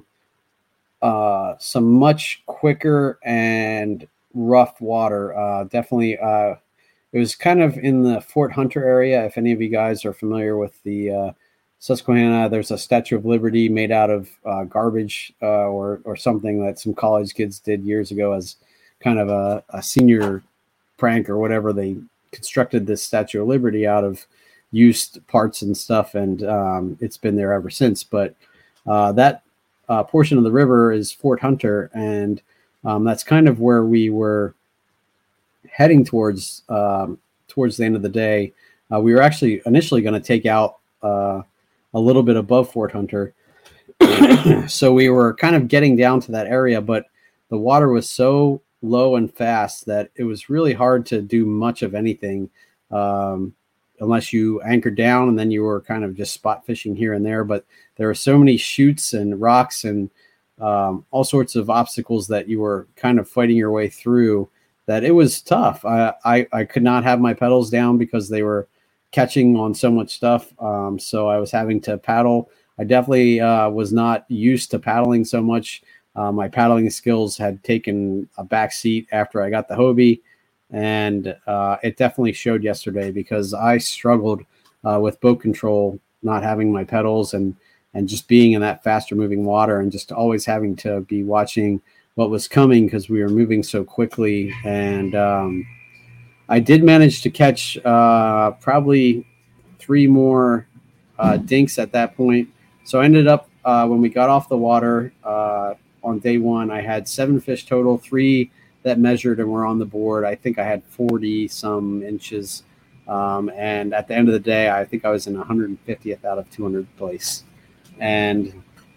Uh, some much quicker and rough water. Uh, definitely, uh, it was kind of in the Fort Hunter area. If any of you guys are familiar with the uh, Susquehanna, there's a Statue of Liberty made out of uh, garbage uh, or or something that some college kids did years ago as kind of a, a senior prank or whatever. They constructed this Statue of Liberty out of used parts and stuff, and um, it's been there ever since. But uh, that uh, portion of the river is Fort Hunter, and um, that's kind of where we were heading towards um, towards the end of the day. Uh, we were actually initially going to take out uh, a little bit above Fort Hunter. So we were kind of getting down to that area, but the water was so low and fast that it was really hard to do much of anything um, unless you anchored down and then you were kind of just spot fishing here and there. But there were so many chutes and rocks and um, all sorts of obstacles that you were kind of fighting your way through that it was tough. I, I, I could not have my pedals down because they were catching on so much stuff. Um, so I was having to paddle. I definitely uh, was not used to paddling so much. Uh, my paddling skills had taken a back seat after I got the Hobie, and uh, it definitely showed yesterday because I struggled uh, with boat control, not having my pedals and and just being in that faster moving water and just always having to be watching what was coming because we were moving so quickly. And um, I did manage to catch uh, probably three more uh, dinks at that point. So I ended up, uh, when we got off the water uh, on day one, I had seven fish total, three that measured and were on the board. I think I had forty some inches. Um, and at the end of the day, I think I was in one hundred fiftieth out of two hundred place. And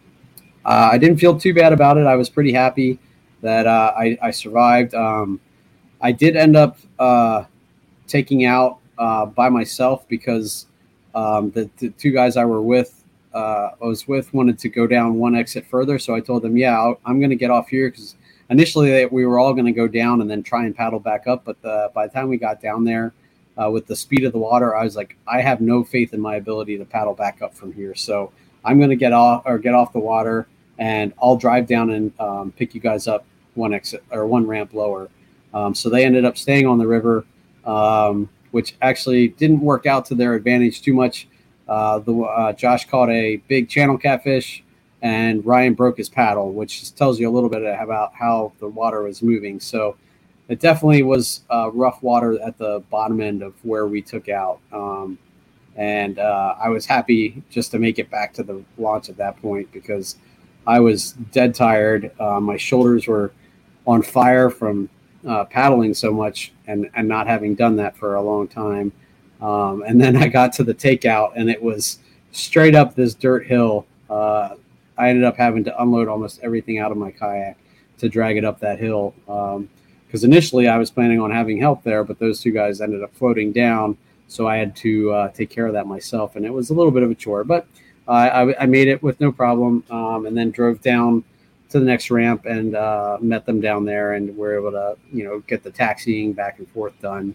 uh, I didn't feel too bad about it. I was pretty happy that uh, I, I survived. Um, I did end up uh, taking out uh, by myself because um, the, the two guys I were with, uh, I was with, wanted to go down one exit further. So I told them, yeah, I'll, I'm going to get off here because initially they, we were all going to go down and then try and paddle back up. But the, by the time we got down there uh, with the speed of the water, I was like, I have no faith in my ability to paddle back up from here. So I'm going to get off or get off the water and I'll drive down and um, pick you guys up one exit or one ramp lower. Um, so they ended up staying on the river, um, which actually didn't work out to their advantage too much. Uh, the uh, Josh caught a big channel catfish and Ryan broke his paddle, which just tells you a little bit about how the water was moving. So it definitely was uh, rough water at the bottom end of where we took out. Um, and uh, I was happy just to make it back to the launch at that point because I was dead tired. Uh, my shoulders were on fire from uh, paddling so much and, and not having done that for a long time. Um, and then I got to the takeout and it was straight up this dirt hill. Uh, I ended up having to unload almost everything out of my kayak to drag it up that hill. Um, because initially I was planning on having help there, but those two guys ended up floating down. So I had to uh, take care of that myself. And it was a little bit of a chore, but uh, I, I made it with no problem. Um, and then drove down to the next ramp and uh, met them down there and were able to, you know, get the taxiing back and forth done.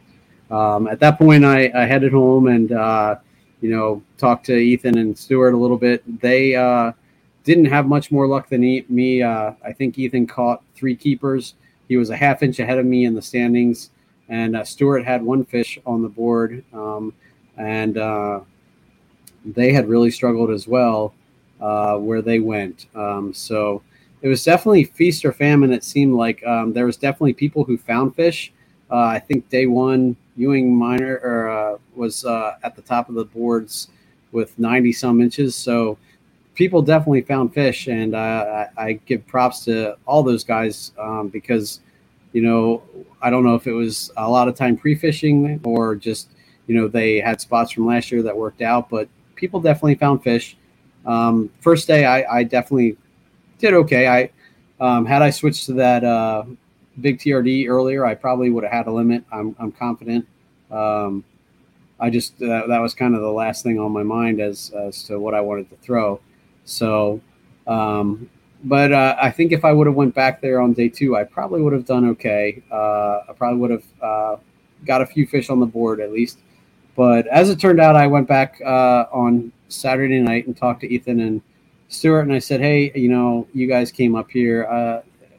Um, at that point, I, I headed home and, uh, you know, talked to Ethan and Stuart a little bit. They uh, didn't have much more luck than me. Uh, I think Ethan caught three keepers. He was a half inch ahead of me in the standings. And uh, Stuart had one fish on the board. Um, and uh, they had really struggled as well. Uh, where they went. Um, so it was definitely feast or famine. It seemed like um, there was definitely people who found fish. Uh, I think day one, Ewing Minor or, uh, was uh, at the top of the boards with ninety some inches. So people definitely found fish. And uh, I, I give props to all those guys um, because, you know, I don't know if it was a lot of time pre-fishing or just, you know, they had spots from last year that worked out, but people definitely found fish. Um, first day, I, I definitely did okay. I um, had I switched to that uh, big T R D earlier, I probably would have had a limit. I'm, I'm confident. Um, I just uh, that was kind of the last thing on my mind as as to what I wanted to throw. So, um, but uh, I think if I would have went back there on day two, I probably would have done okay. Uh, I probably would have uh, got a few fish on the board at least. But as it turned out, I went back uh, on Saturday night and talked to Ethan and Stuart, and I said, hey, you know, you guys came up here. Uh,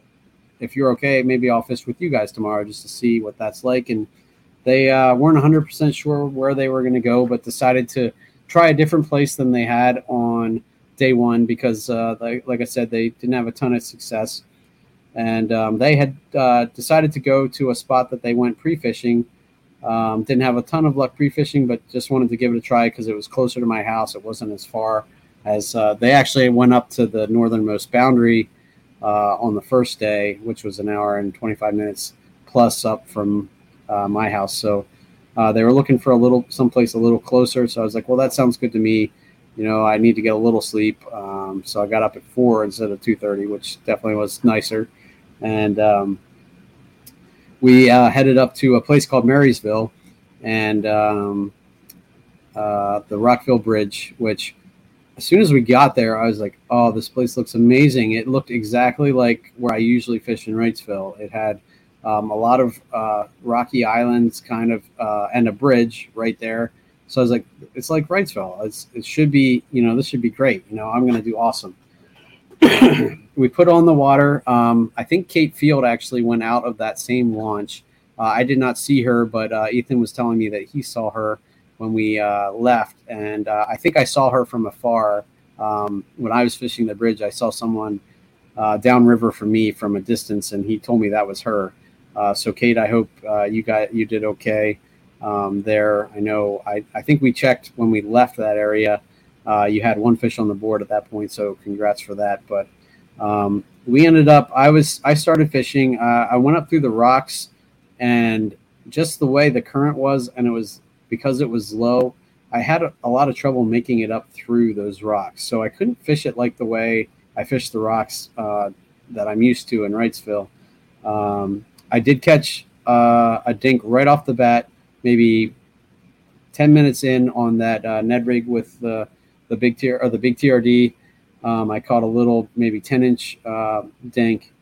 if you're okay, maybe I'll fish with you guys tomorrow just to see what that's like. And they uh, weren't one hundred percent sure where they were going to go, but decided to try a different place than they had on day one because, uh, like, like I said, they didn't have a ton of success. And um, they had uh, decided to go to a spot that they went pre-fishing. Um, didn't have a ton of luck pre-fishing, but just wanted to give it a try because it was closer to my house. It wasn't as far as uh, they actually went up to the northernmost boundary uh, on the first day, which was an hour and twenty-five minutes plus up from uh, my house. So uh, they were looking for a little someplace a little closer. So I was like, well, that sounds good to me. You know, I need to get a little sleep. Um, so I got up at four instead of two thirty, which definitely was nicer. And um, we uh, headed up to a place called Marysville and um, uh, the Rockville Bridge, which as soon as we got there, I was like, oh, this place looks amazing. It looked exactly like where I usually fish in Wrightsville. It had um, a lot of uh, rocky islands kind of uh, and a bridge right there. So I was like, it's like Wrightsville. It's, it should be, you know, this should be great. You know, I'm going to do awesome. We put on the water. Um, I think Kate Field actually went out of that same launch. Uh, I did not see her, but uh, Ethan was telling me that he saw her when we uh, left. And uh, I think I saw her from afar. Um, when I was fishing the bridge, I saw someone uh, downriver from me from a distance, and he told me that was her. Uh, so Kate, I hope uh, you got, you did okay um, there. I know, I, I think we checked when we left that area. Uh, you had one fish on the board at that point, so congrats for that. But um, we ended up, I was, I started fishing. Uh, I went up through the rocks, and just the way the current was, and it was because it was low, I had a, a lot of trouble making it up through those rocks. So I couldn't fish it like the way I fish the rocks uh, that I'm used to in Wrightsville. Um, I did catch uh, a dink right off the bat, maybe ten minutes in on that uh, Ned rig with the the big tier or the big T R D. Um, I caught a little, maybe ten inch uh, dink.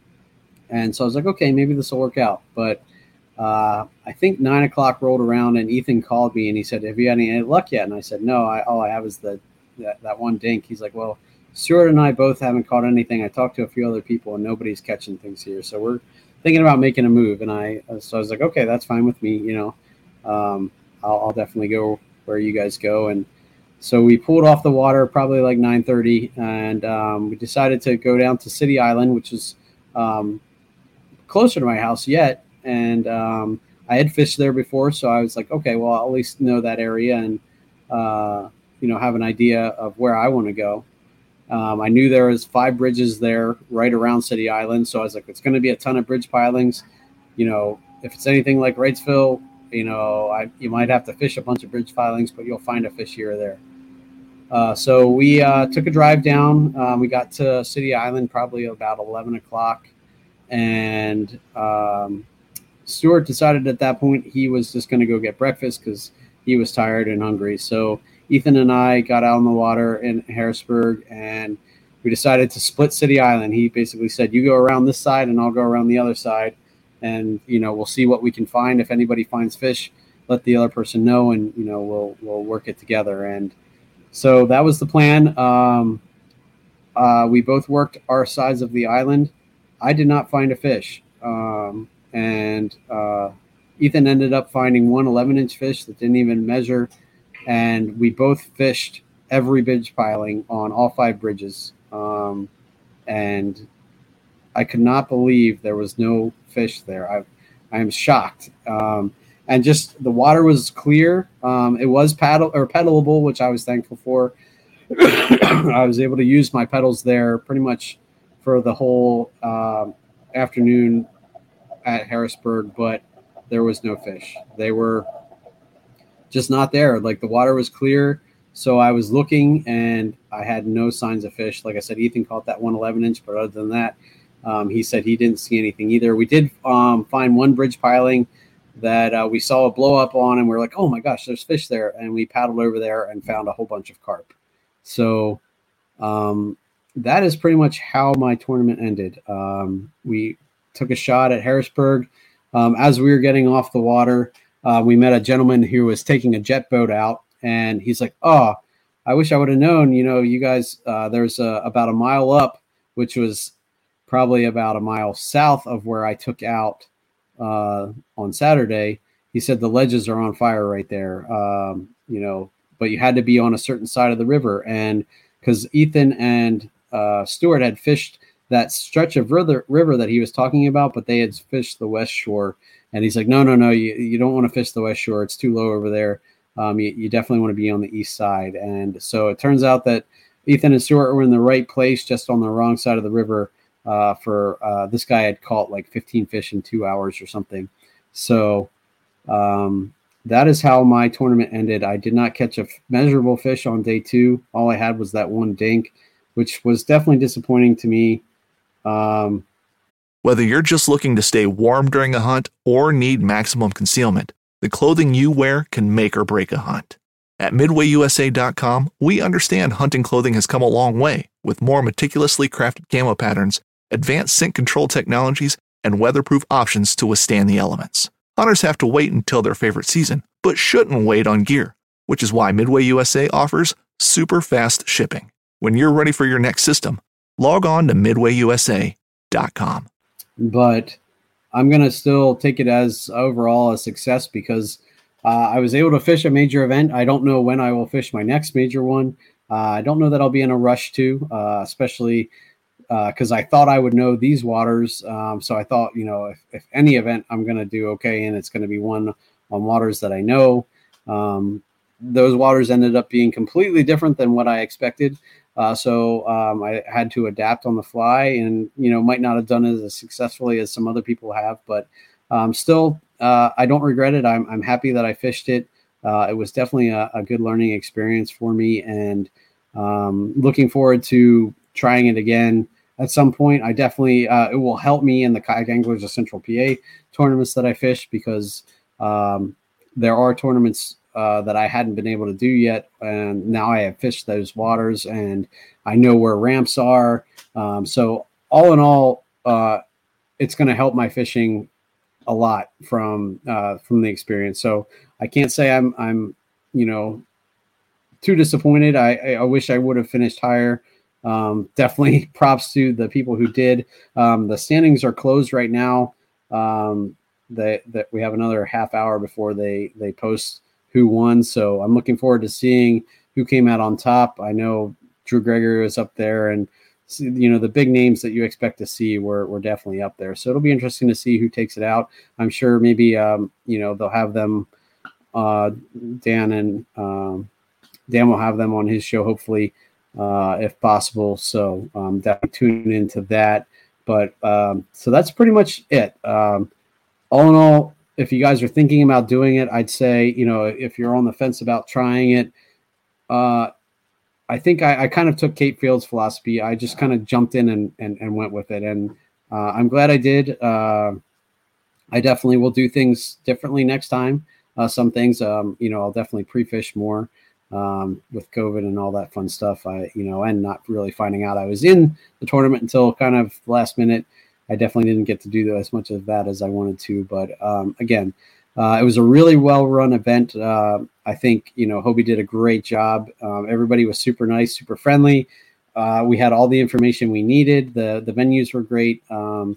And so I was like, okay, maybe this will work out. But uh, I think nine o'clock rolled around and Ethan called me and he said, have you had any luck yet? And I said, no, I, all I have is the, that, that one dink. He's like, well, Stuart and I both haven't caught anything. I talked to a few other people and nobody's catching things here. So we're thinking about making a move. And I, so I was like, okay, that's fine with me. You know, um, I'll, I'll definitely go where you guys go. And so we pulled off the water probably like nine thirty, and um, we decided to go down to City Island, which is um, closer to my house yet. And um, I had fished there before, so I was like, okay, well, I'll at least know that area and, uh, you know, have an idea of where I want to go. Um, I knew there was five bridges there right around City Island, so I was like, it's going to be a ton of bridge pilings. You know, if it's anything like Wrightsville, you know, I, you might have to fish a bunch of bridge pilings, but you'll find a fish here or there. Uh, so we uh, took a drive down. Um, we got to City Island probably about eleven o'clock. And um, Stuart decided at that point he was just going to go get breakfast because he was tired and hungry. So Ethan and I got out on the water in Harrisburg, and we decided to split City Island. He basically said, you go around this side and I'll go around the other side. And, you know, we'll see what we can find. If anybody finds fish, let the other person know, and, you know, we'll we'll work it together. And so that was the plan. Um, uh, we both worked our sides of the island. I did not find a fish. Um, and uh, Ethan ended up finding one eleven-inch fish that didn't even measure. And we both fished every bridge piling on all five bridges. Um, and I could not believe there was no fish there. I, I am shocked. Um, and just the water was clear. Um, it was paddle or pedalable, which I was thankful for. I was able to use my pedals there pretty much for the whole uh, afternoon at Harrisburg, but there was no fish. They were just not there. Like, the water was clear. So I was looking and I had no signs of fish. Like I said, Ethan caught that one eleven inch, but other than that, Um, he said he didn't see anything either. We did um, find one bridge piling that uh, we saw a blow up on, and we we're like, oh my gosh, there's fish there. And we paddled over there and found a whole bunch of carp. So um, that is pretty much how my tournament ended. Um, we took a shot at Harrisburg. Um, as we were getting off the water, uh, we met a gentleman who was taking a jet boat out, and he's like, oh, I wish I would have known, you know, you guys, uh, there's a, about a mile up, which was probably about a mile south of where I took out uh, on Saturday. He said the ledges are on fire right there, um, you know, but you had to be on a certain side of the river. And because Ethan and uh, Stuart had fished that stretch of river, river that he was talking about, but they had fished the west shore. And he's like, no, no, no, you, you don't want to fish the west shore. It's too low over there. Um, you, you definitely want to be on the east side. And so it turns out that Ethan and Stuart were in the right place, just on the wrong side of the river. Uh, for uh, this guy had caught like fifteen fish in two hours or something. So um, that is how my tournament ended. I did not catch a f- measurable fish on day two. All I had was that one dink, which was definitely disappointing to me. Um, Whether you're just looking to stay warm during a hunt or need maximum concealment, the clothing you wear can make or break a hunt. At Midway U S A dot com, we understand hunting clothing has come a long way with more meticulously crafted camo patterns, advanced scent control technologies, and weatherproof options to withstand the elements. Hunters have to wait until their favorite season, but shouldn't wait on gear, which is why Midway U S A offers super fast shipping. When you're ready for your next system, log on to Midway U S A dot com. But I'm going to still take it as overall a success because uh, I was able to fish a major event. I don't know when I will fish my next major one. Uh, I don't know that I'll be in a rush to, uh, especially because uh, I thought I would know these waters. Um, so I thought, you know, if, if any event I'm going to do okay, and it's going to be one on waters that I know. Um, those waters ended up being completely different than what I expected. Uh, so um, I had to adapt on the fly, and you know, might not have done it as successfully as some other people have, but um, still, uh, I don't regret it. I'm I'm happy that I fished it. Uh, it was definitely a, a good learning experience for me, and um, looking forward to trying it again at some point. I definitely uh, it will help me in the Kayak Anglers of Central P A tournaments that I fish, because um, there are tournaments Uh, that I hadn't been able to do yet, and now I have fished those waters and I know where ramps are. Um, so all in all, uh, it's going to help my fishing a lot from uh, from the experience. So I can't say I'm I'm you know too disappointed. I I wish I would have finished higher. Um, definitely props to the people who did. Um, the standings are closed right now. Um, that that we have another half hour before they they post who won. So I'm looking forward to seeing who came out on top. I know Drew Gregory was up there, and you know, the big names that you expect to see were, were definitely up there. So it'll be interesting to see who takes it out. I'm sure maybe, um, you know, they'll have them, uh, Dan and um, Dan will have them on his show, hopefully, uh, if possible. So um, definitely tune into that. But um, so that's pretty much it. Um, all in all, if you guys are thinking about doing it, I'd say, you know, if you're on the fence about trying it, uh, I think I, I kind of took Kate Field's philosophy. I just kind of jumped in and, and, and went with it. And uh, I'm glad I did. Uh, I definitely will do things differently next time. Uh, some things, um, you know, I'll definitely pre-fish more um, with COVID and all that fun stuff. I, you know, and not really finding out I was in the tournament until kind of last minute. I definitely didn't get to do as much of that as I wanted to. But um, again, uh, it was a really well-run event. Uh, I think, you know, Hobie did a great job. Um, everybody was super nice, super friendly. Uh, we had all the information we needed. The the venues were great. Um,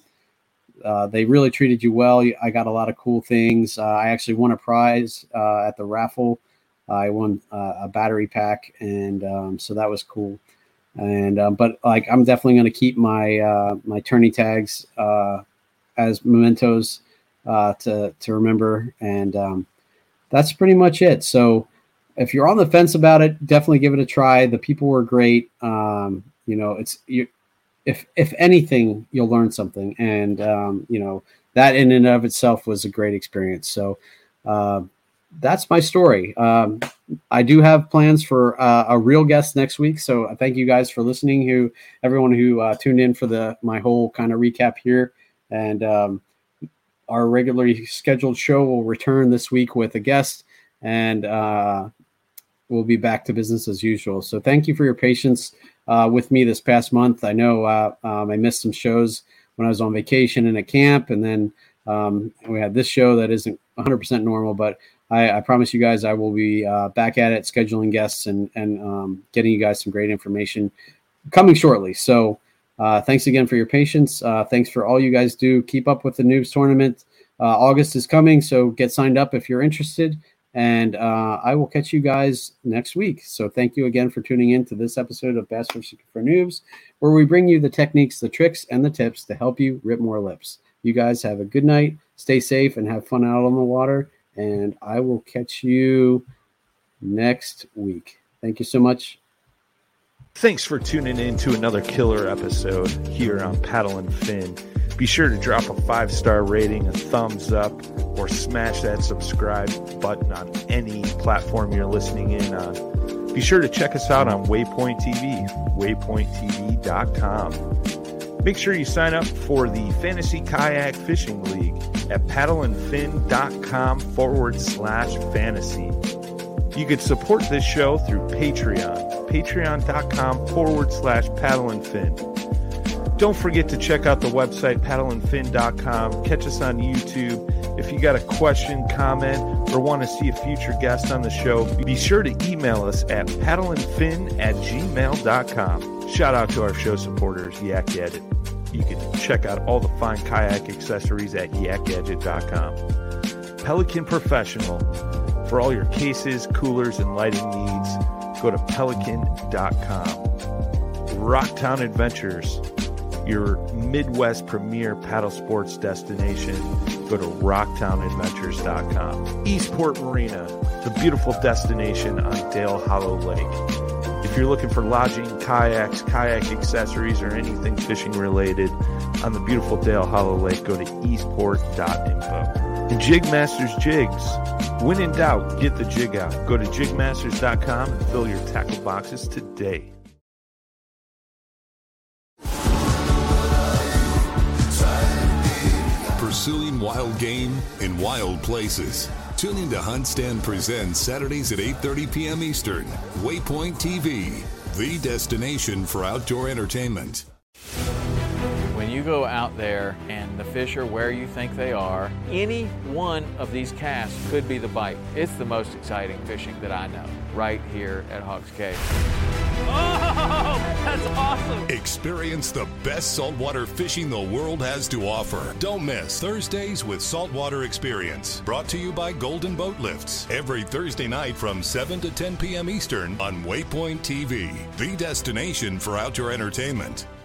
uh, they really treated you well. I got a lot of cool things. Uh, I actually won a prize uh, at the raffle. I won uh, a battery pack, and um, so that was cool. And uh, but like I'm definitely going to keep my uh, my tourney tags uh, as mementos uh, to to remember, and um, that's pretty much it. So if you're on the fence about it, definitely give it a try. The people were great. Um, you know, it's you. If if anything, you'll learn something, and um, you know that in and of itself was a great experience. So. Uh, That's my story. Um, I do have plans for uh, a real guest next week. So thank you guys for listening, who everyone who uh, tuned in for the my whole kind of recap here. And um, our regularly scheduled show will return this week with a guest, and uh, we'll be back to business as usual. So thank you for your patience uh, with me this past month. I know uh, um, I missed some shows when I was on vacation and at camp, and then um, we had this show that isn't one hundred percent normal, but I, I promise you guys I will be uh, back at it, scheduling guests and, and um, getting you guys some great information coming shortly. So uh, thanks again for your patience. Uh, thanks for all you guys do. Keep up with the Noobs tournament. Uh, August is coming, so get signed up if you're interested. And uh, I will catch you guys next week. So thank you again for tuning in to this episode of Bass Fishing for Noobs, where we bring you the techniques, the tricks, and the tips to help you rip more lips. You guys have a good night. Stay safe and have fun out on the water. And I will catch you next week. Thank you so much. Thanks for tuning in to another killer episode here on Paddle and Fin. Be sure to drop a five-star rating, a thumbs up, or smash that subscribe button on any platform you're listening in on. Be sure to check us out on Waypoint T V, waypoint t v dot com. Make sure you sign up for the Fantasy Kayak Fishing League at paddleandfin.com forward slash fantasy. You can support this show through Patreon, patreon.com forward slash paddleandfin. Don't forget to check out the website, paddleandfin dot com. Catch us on YouTube. If you got a question, comment, or want to see a future guest on the show, be sure to email us at paddleandfin at gmail dot com. Shout out to our show supporters, Yak Gadget. You can check out all the fine kayak accessories at yak gadget dot com. Pelican Professional. For all your cases, coolers, and lighting needs, go to pelican dot com. Rocktown Adventures. Your Midwest premier paddle sports destination, go to rocktown adventures dot com. Eastport Marina, the beautiful destination on Dale Hollow Lake. If you're looking for lodging, kayaks, kayak accessories, or anything fishing related on the beautiful Dale Hollow Lake, go to eastport dot info. And Jigmasters Jigs. When in doubt, get the jig out. Go to jigmasters dot com and fill your tackle boxes today. Pursuing wild game in wild places. Tune in to Hunt Stand Presents Saturdays at eight thirty p.m. Eastern. Waypoint T V, the destination for outdoor entertainment. When you go out there and the fish are where you think they are, any one of these casts could be the bite. It's the most exciting fishing that I know, right here at Hawks Cave. Oh, that's awesome. Experience the best saltwater fishing the world has to offer. Don't miss Thursdays with Saltwater Experience, brought to you by Golden Boat Lifts, every Thursday night from seven to ten p.m. Eastern on Waypoint T V, the destination for outdoor entertainment.